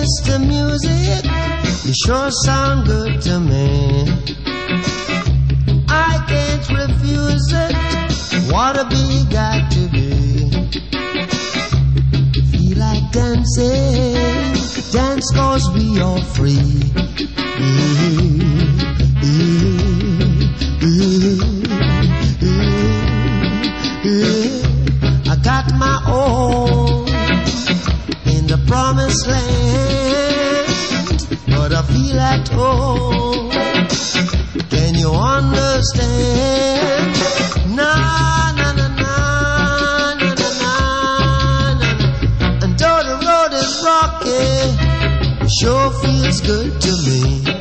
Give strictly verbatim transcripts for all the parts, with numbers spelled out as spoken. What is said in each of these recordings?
Mister Music, you sure sound good to me. I can't refuse it. What a big got to be. Feel like dancing, dance cause we are free. I got my own in the promised land, but I feel at home. Can you understand? Nah, nah, nah, nah, nah, nah, nah, nah. And though the road is rocky, it sure feels good to me.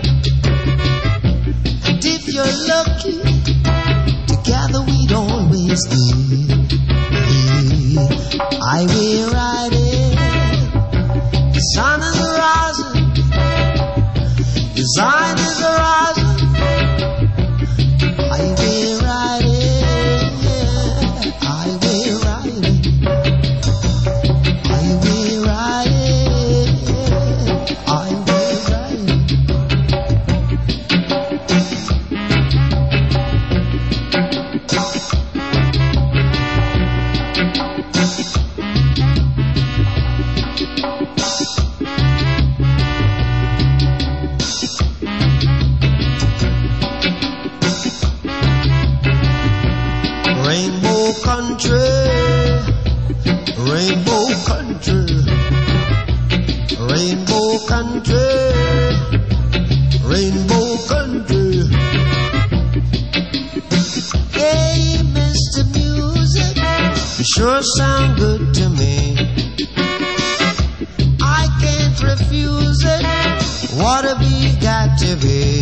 And if you're lucky, together we'd always be. I will ride it. The sun is rising. The sun is rising. I will ride it. I will ride it. I will ride it. I will ride it. Rainbow country, rainbow country, rainbow country, rainbow country. Hey, Mister Music, you sure sound good to me. I can't refuse it. What a big got to be.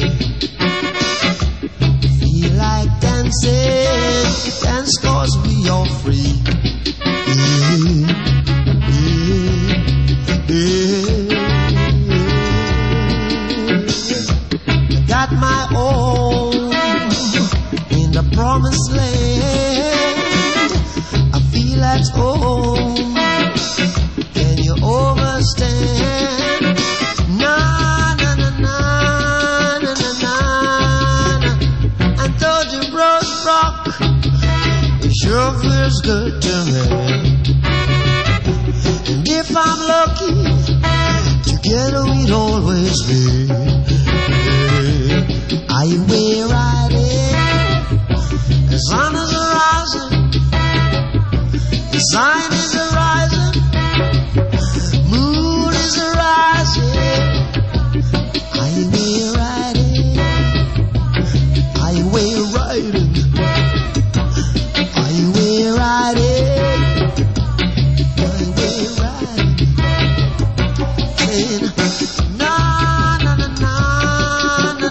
Feel like dancing, dance cause we are free. Got my own in the promised land. I feel at home. Can you understand? Nah, nah, nah, nah, nah, nah, nah. And though the road rock, it sure feels good to me. And if I'm lucky, together we'd always be. I will ride it. The sun is rising. The sun is rising. Moon is rising. I will ride it. I will ride it. I will ride it. I will ride it. Na na na na na na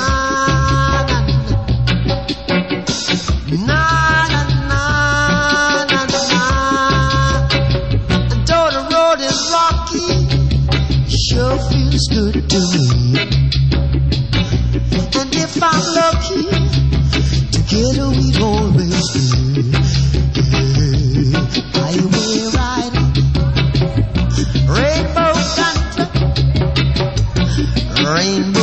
na na na na na. And though the road is rocky, it sure feels good to me. And if I'm lucky, together we'd always be. I will ride it. Rainbow country, rainbow